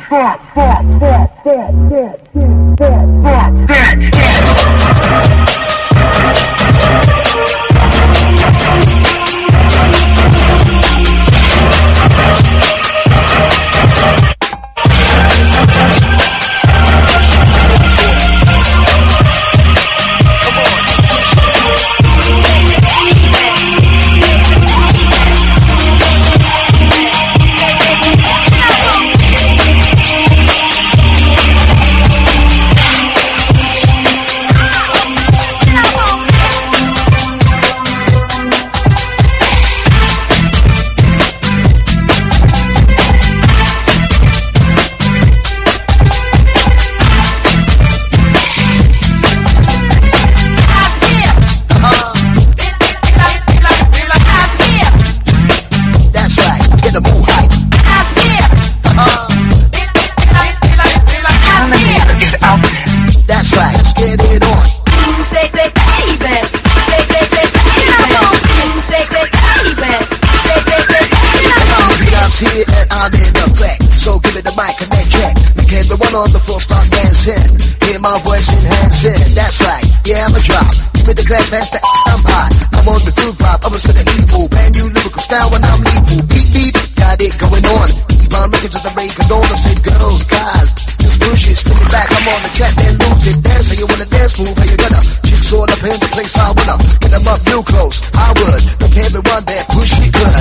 On the floor, start dancing. Hear my voice enhancing. That's right, yeah, I'm a drop. Give me the glass, pass the I'm hot. I'm on the groove vibe, I'm a set of evil. Brand new lyrical style when I'm lethal. Beep, beep, got it going on. Keep on making to the break of dawn. I say, girls, guys, just push it, spin it back. I'm on the track, then lose it. Dance, how you wanna dance, move, how you gonna? Chicks all up in the place, I wanna get them up real close. I would, but can't be one that push it good.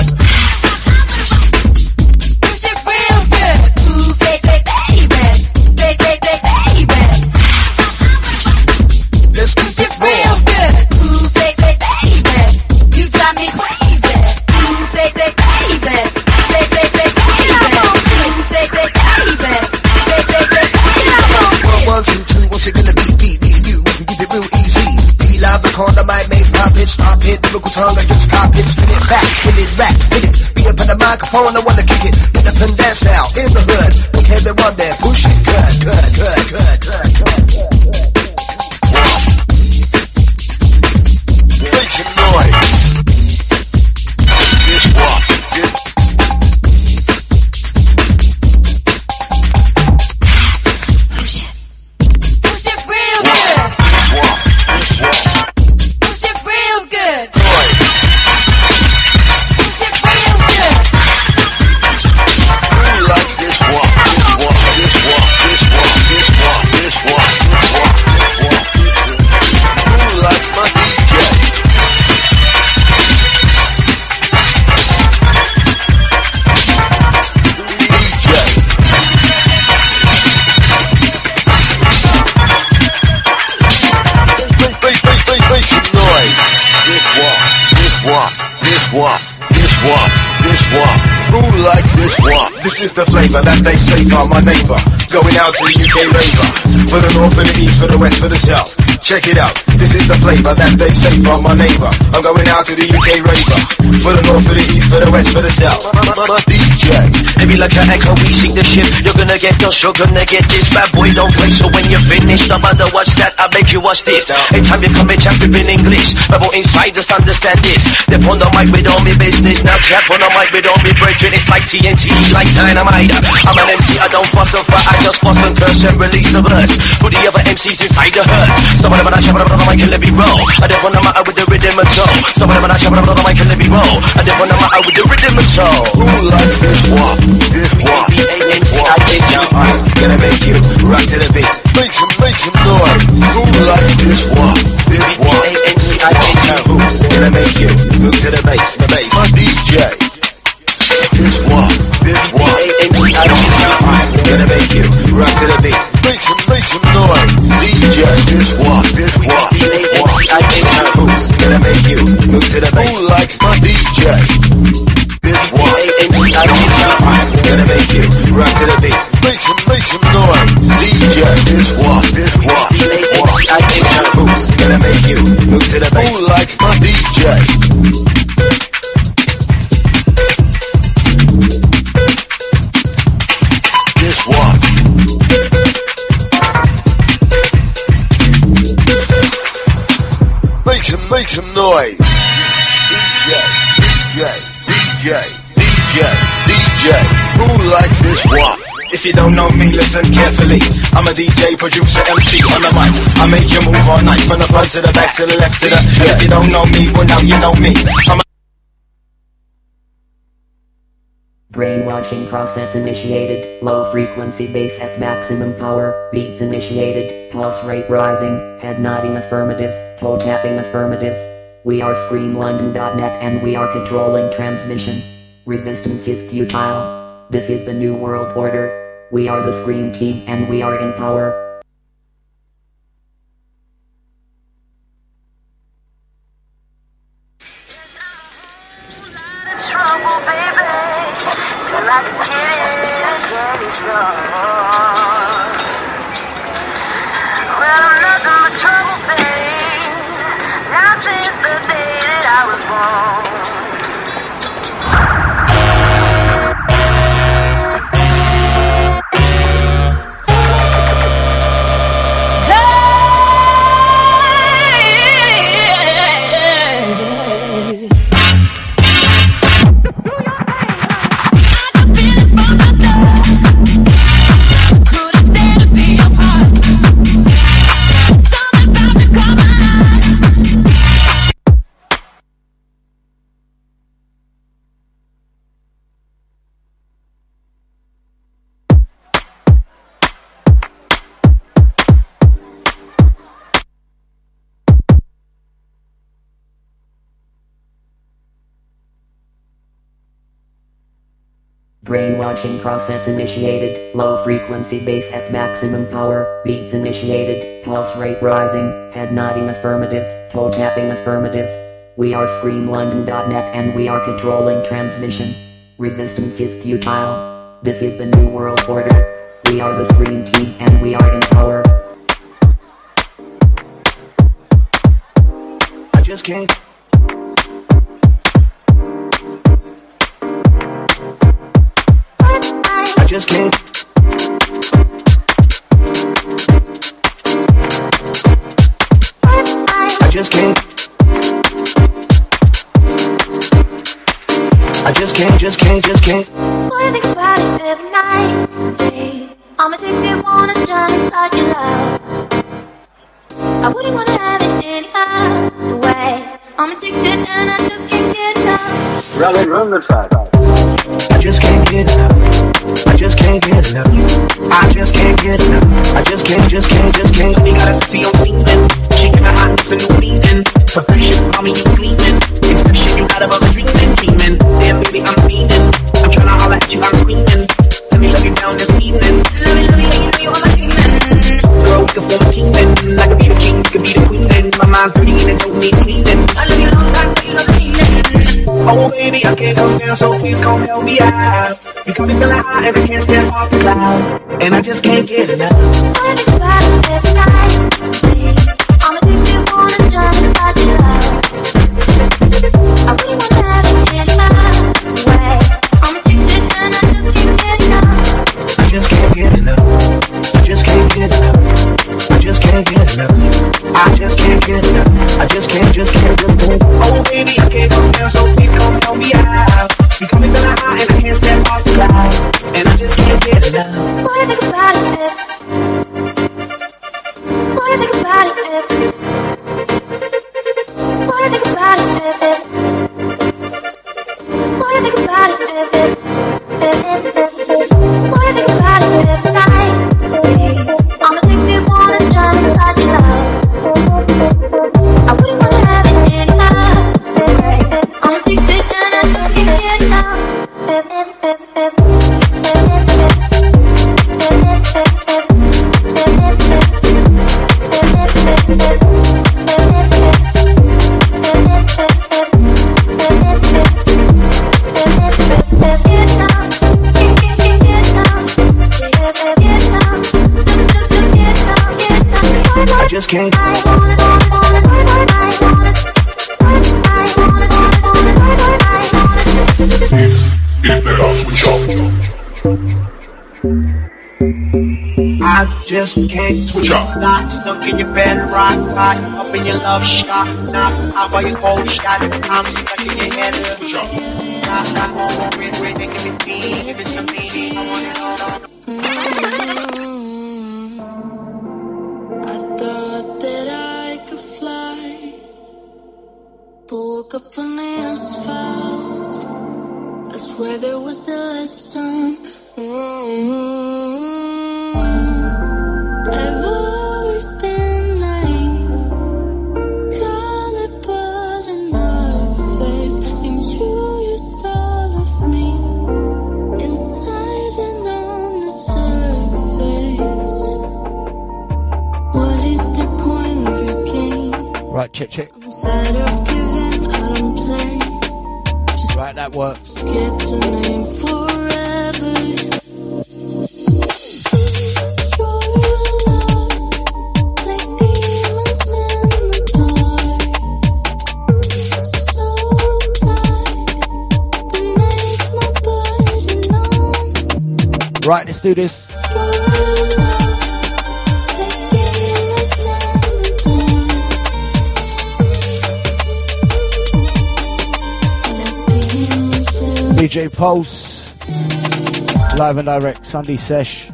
Push it real good. Ooh, baby, baby. Let's keep it real good. Ooh, baby, baby. You drive me crazy. Ooh, baby, baby. Baby, baby, baby. Ooh, baby, baby. Baby, baby, 1, 2, 2, what's it gonna be? You, we can keep it real easy. Be live, record, I might make pop it, stop it. Lyrical tongue, I just cop it, spin it back, spin it back, hit it. Be up on the microphone, I wanna kick it. Get up and dance now, in the hood. Look at the one there, push it, good, good, good, good, good, good, good. Make some noise. This walk. push it. Push it real good. Push it real good. Push it real good. Who likes this walk? This walk. This walk. This walk. This walk. This walk. This walk. This walk. Who likes my DJ? Make some noise. This walk, this walk, this walk, this walk, this walk. Who likes this walk? This is the flavor that they say for my neighbor. Going out to the UK raver. For the north, for the east, for the west, for the south. Check it out. This is the flavor that they say for my neighbor. I'm going out to the UK raver. For the north, for the east, for the west, for the south. My DJ. Maybe like an echo, we sing the shit. You're gonna get dust, you're gonna get this. Bad boy, don't play, so when you're finished, I'm about to watch that, I make you watch this. Anytime you come and chat in English, rebel inside, just understand this. Step on the mic with all me business. Now trap on the mic with all me brethren. It's like TNT, like dynamite. I'm an MC, I don't fuss and fight, I just fuss and curse and release the verse. Put the other MCs inside the hearse. Some of them I chop on the mic and let me roll. I don't wanna matter with the rhythm and soul. Some of them I chop on the mic and let me roll. I don't wanna matter with the rhythm and soul. Who likes this walk? This walk. B-A-N-C-I-N-G. Gonna make you rock to the beat. Make some noise. Who likes this walk? This walk. B-A-N-C-I-N-G. Who's gonna make you move to the bass, the bass. My DJ. This walk. This walk. B-A-N-C-I-N-G. Gonna make you rock to the beat. Make some noise. DJ. This walk. This walk. B-A-N-C-I-N-G. Who's gonna make you move to the bass? Who likes my DJ? This walk. B-A-N-C-I-N-G. Gonna make you rock to the beat. Make some noise. DJ. This walk. This walk. B-A-N-C-I-N-G. Who's gonna make you move to the bass? Who likes my DJ? This walk. Make some noise. DJ. Who likes this walk? If you don't know me, listen carefully. I'm a DJ, producer, MC on the mic. I make you move all night, from the front to the back to the left to the. And if you don't know me, well now you know me. I'm a Brainwashing process initiated. Low frequency bass at maximum power. Beats initiated. Pulse rate rising. Head nodding affirmative. Toe tapping affirmative. We are ScreamLondon.net and we are controlling transmission. Resistance is futile. This is the new world order. We are the Scream Team and we are in power. Brainwashing process initiated. Low frequency bass at maximum power. Beats initiated. Pulse rate rising. Head nodding affirmative. Toe tapping affirmative. We are ScreamLondon.net and we are controlling transmission. Resistance is futile. This is the new world order. We are the Scream Team and we are in power. I just can't. I just can't. I just can't. I just can't. Boy, I think about it every night and day. I'm addicted, wanna jump inside your love. I wouldn't wanna have it any other way. I'm addicted and I just can't get enough. Run the track. I just can't get enough. I just can't get enough. I just can't get enough. I just can't. We got a sexy on steaming. She got a hotness and new meaning. Perfection, call me you gleaming. Inception, you got above dreaming. Damn baby, I'm meaning. I'm tryna holler at you, I'm screaming. Let me love you down this evening. Love you, yeah, you know you are my demon. Girl, we can form a team then. I could be the king, you could be the queen then. My mind's dirty and it don't need cleaning. I love you long time, so you know the meaning. Oh baby, I can't come down, so please come help me out. You got me feeling high and I can't step off the cloud. And I just can't get enough. I think about it every night and day. I'm addicted, wanna jump inside your love. I wouldn't wanna have it any other way. I'm addicted and I just can't get enough. I just can't get enough. I just can't get enough. I just can't get enough. I just can't get enough. I just can't. Oh baby, I can't come down, so please come help me out. You got me feeling high and I can't step off the cloud. And I just can't get enough. Boy, I think about it. Boy, I think about it. Boy, I think about it. Boy, I think about it. Boy, I think about it every night and day. I'm addicted, wanna jump inside your love. I wouldn't wanna have it any other way. I'm addicted and I just can't get enough. I just can't. This is better switch up. I just can't Switch up. Not stuck in your bed, rock up in your love shot. Knock out by your cold shot. I'm stuck in your head. Switch up. Knock on, making me feel. If it's a meaning, I want it all. I thought that I could fly, but woke up on the asphalt. I swear there was the last time. I've always been naive, caliber in our face, and you used all of me, inside and on the surface. What is the point of your game? Right, check. I'm tired of giving out on play. Right, that works. Get to name forever. Your love, like demons in the dark, so black, they make my body numb. Right, let's do this. Your love, like demons in the dark, like demons in DJ Pulse, live and direct, Sunday sesh.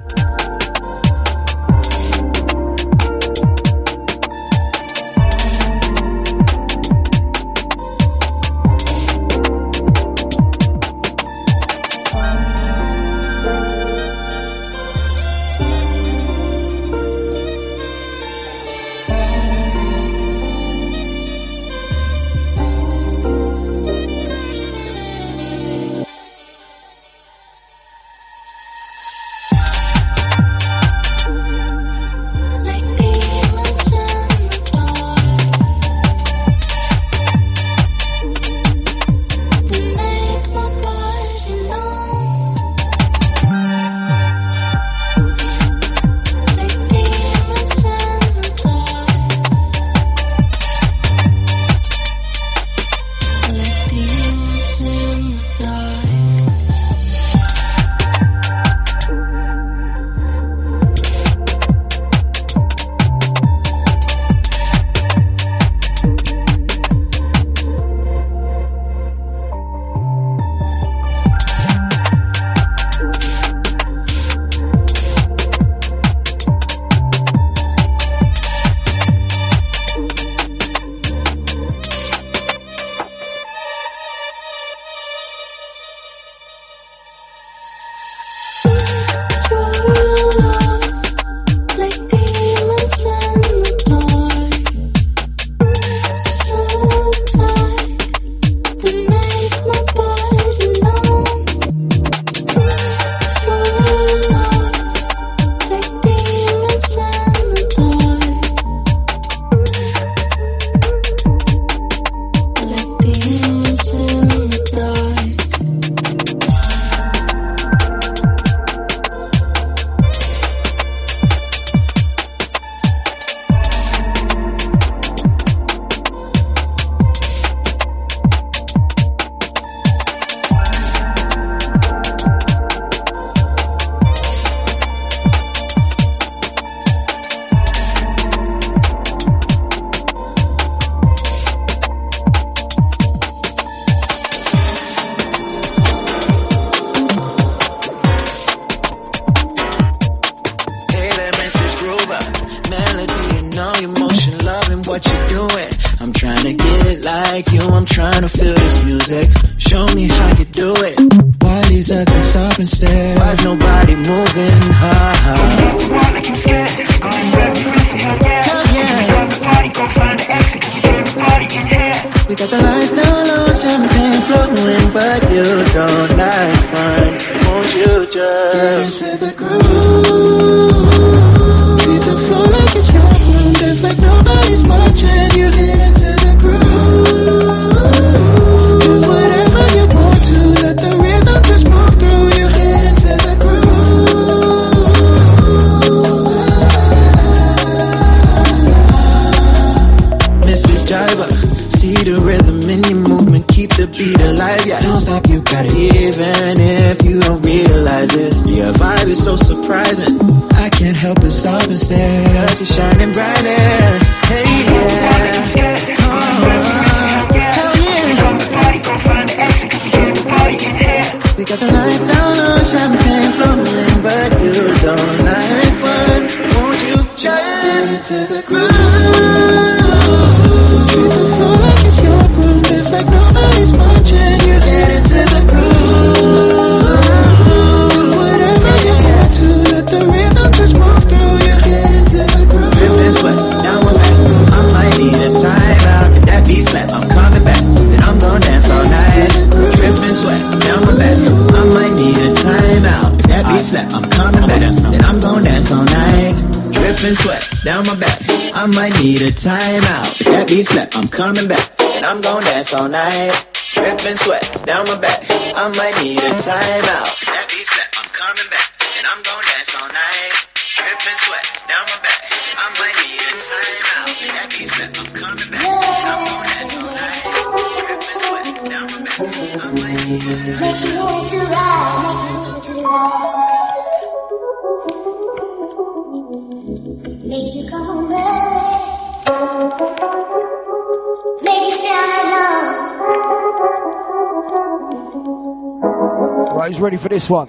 like demons in the dark, they make my body numb. Like demons in the dark, like demons in the dark. Your love, like demons in the dark, so black, they make my body numb. Your love, like demons in the dark, like demons in the dark. Hey there, Mrs. Grover. Melody and all your motion, loving what you're doing. I'm trying to get it like you, I'm trying to feel this music. Show me how you do it. Why these others stop and stare? Why's nobody moving? Ha Hell yeah. We got the lights down low, champagne flowing, but you don't like fun. Won't you just get into the groove? Treat the floor like it's happening, dance like nobody's watching. You hit into the groove. Do whatever you want to, let the rhythm just move through. You hit into the groove. Mrs. Jiver, see the rhythm in your movement, keep the beat alive. Yeah, don't stop, you got it, even if you don't realize it. Your vibe is so surprising, I can't help but stop and stare. Cause you're shining brighter. Hey yeah. Hell yeah. We got the lights down on champagne flowing, but you dripping sweat down my back. I might need a timeout. If that beat slap, I'm coming back, and I'm gon' dance all night. Dripping sweat down my back. I might need a timeout. If that beat slap, I'm coming back, and I'm gon' dance all night. Dripping sweat down my back. I might need a timeout. If that beat slap, I'm coming back, and I'm gon' dance all night. Dripping sweat down my back. I might need a timeout. Make you come home early. Make you stand alone. Right, who's ready for this one?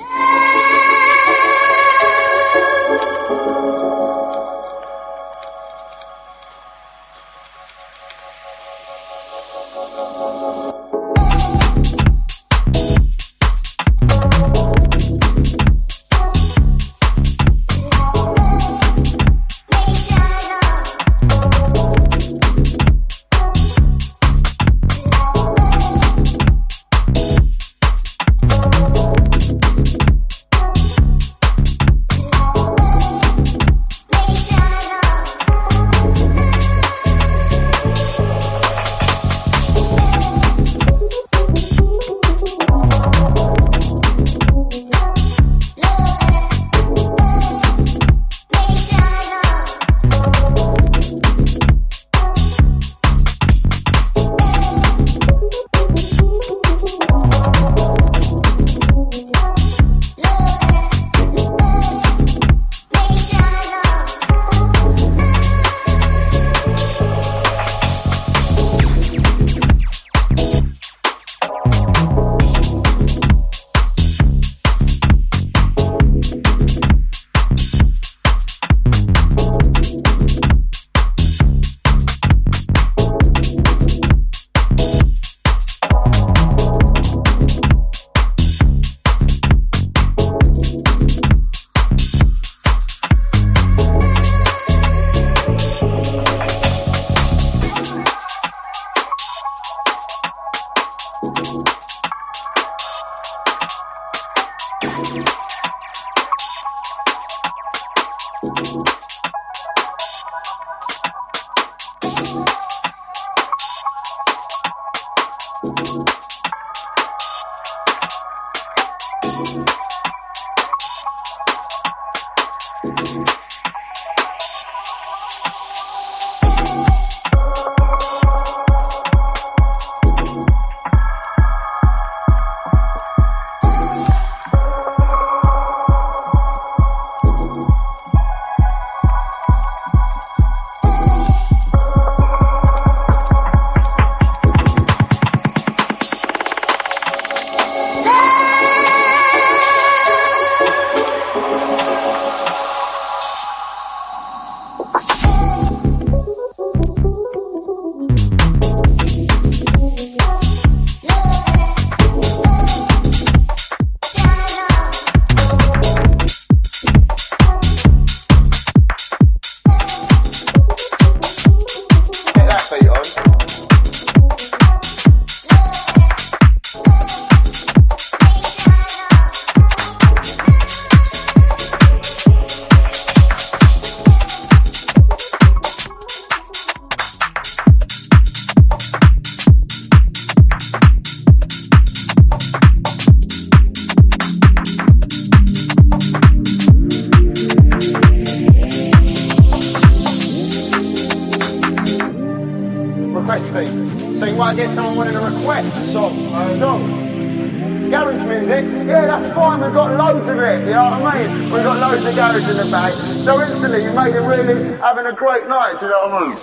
Having a great night, do you know what I mean?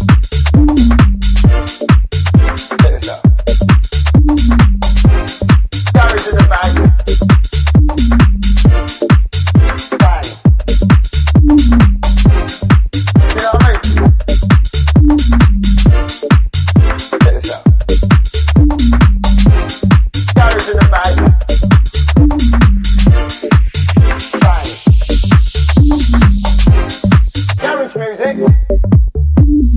Check this out. Garage in the bag. Bang. You know what I mean? Check this out. Garage in the bag. Bang. Garage music.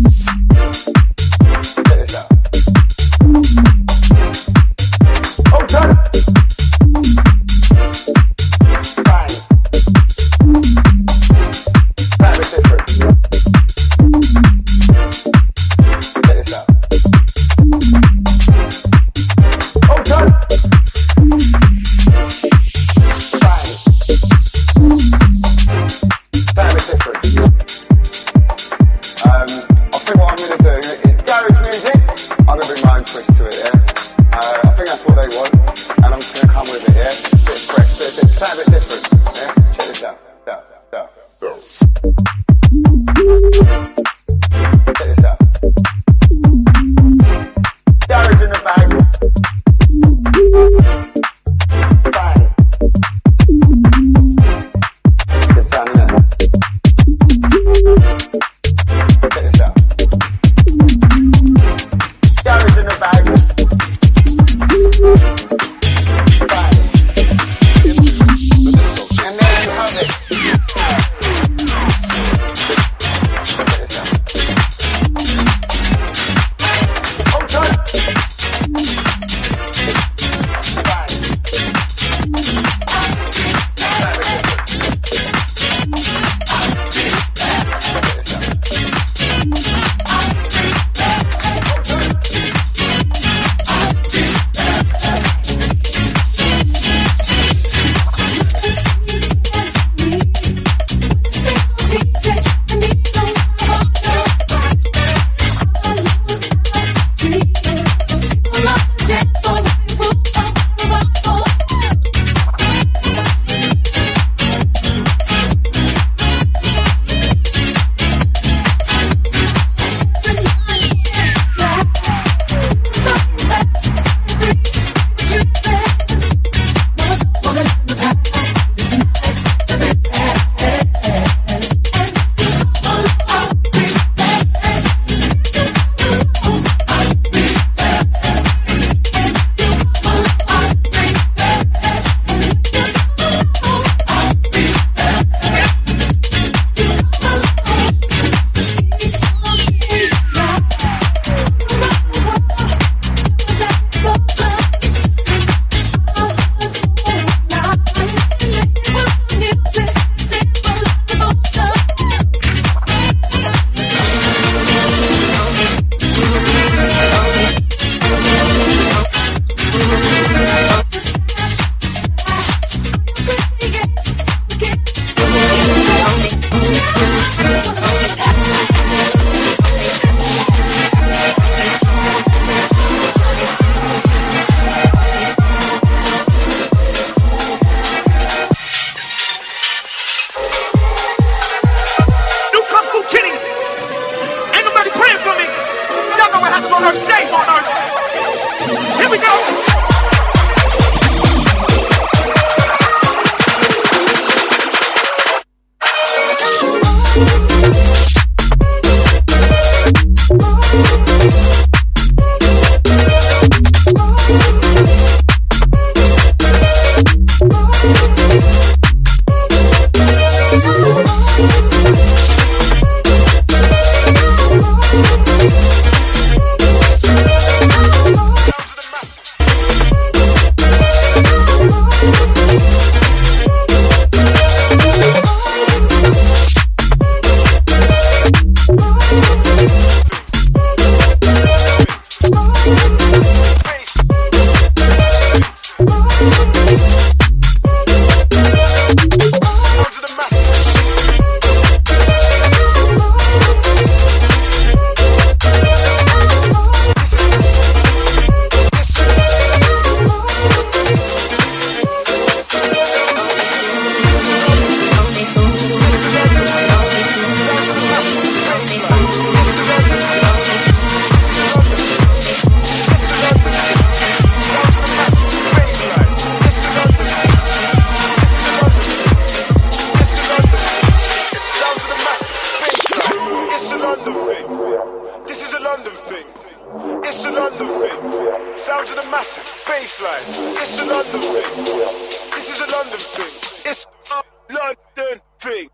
London thing. It's a London thing. Sound to the massive bass line. It's a London thing. This is a London thing. It's a London thing.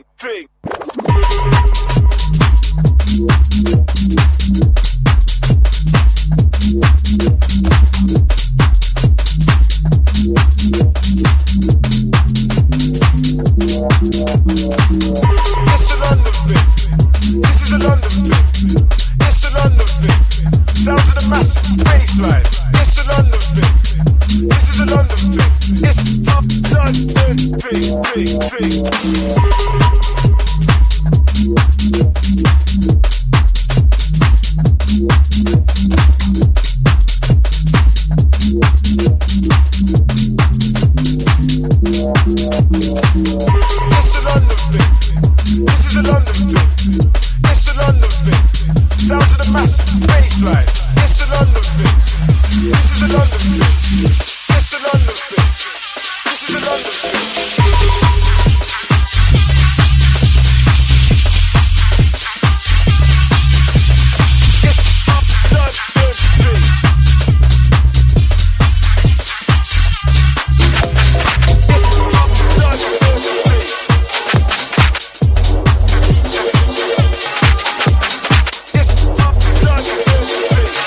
It's a London thing. This is a London thing. It's a London thing. Sound to the massive bass line. It's a London thing. This is a London thing. It's a London thing. It's a London thing. This is a London thing. It's a London thing. Sound to the massive bass line. It's a London thing. This is a London thing. It's a London thing. This is a London thing. It's a London thing.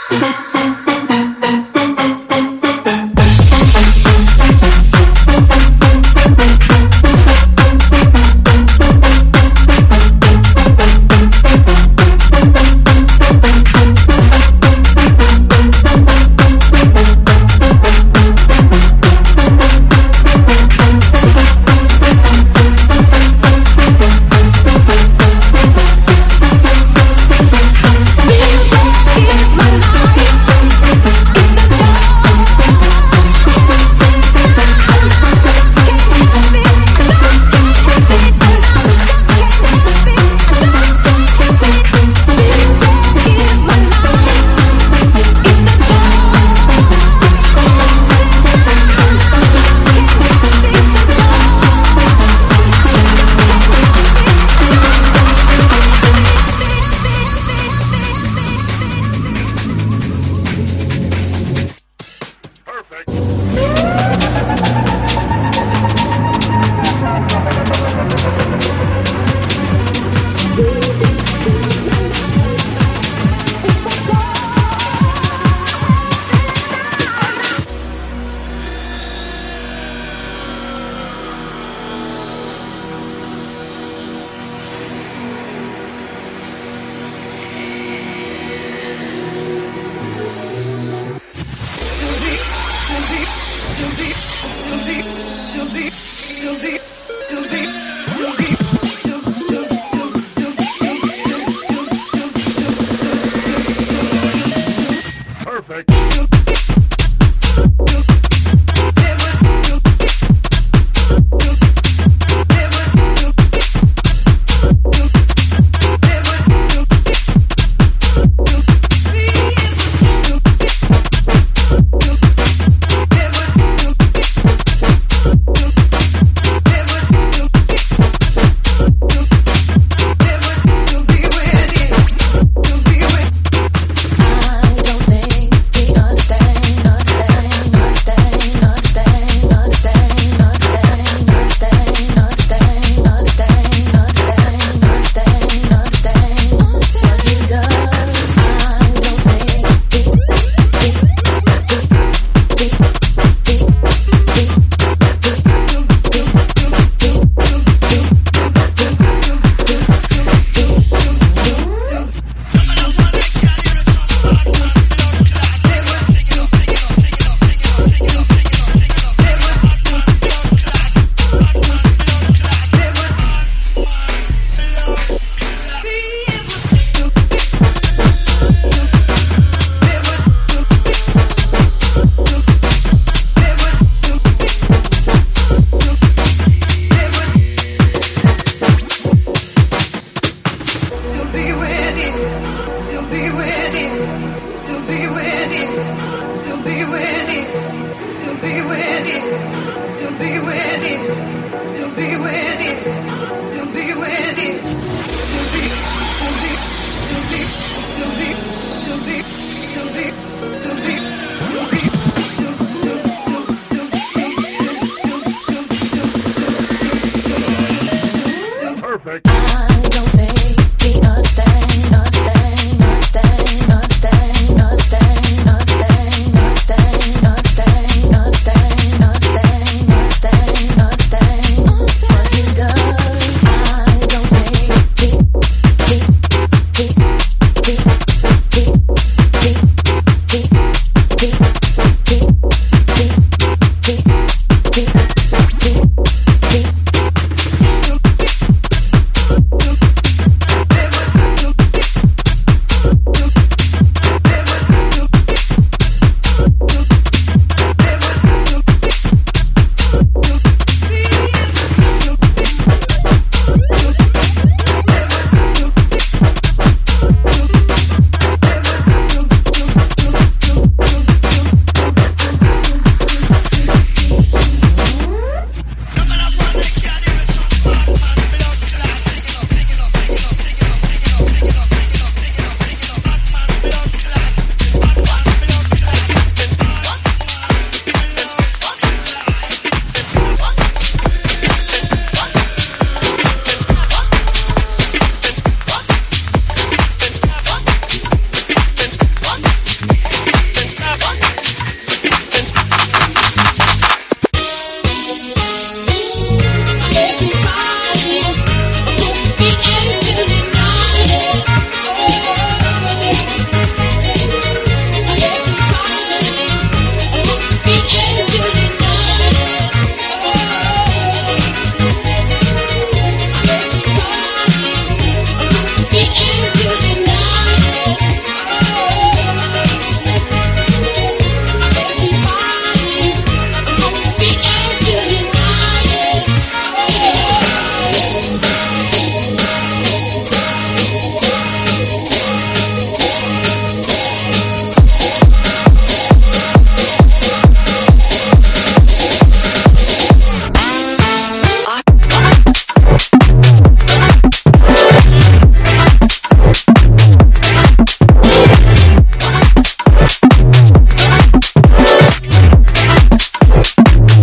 To be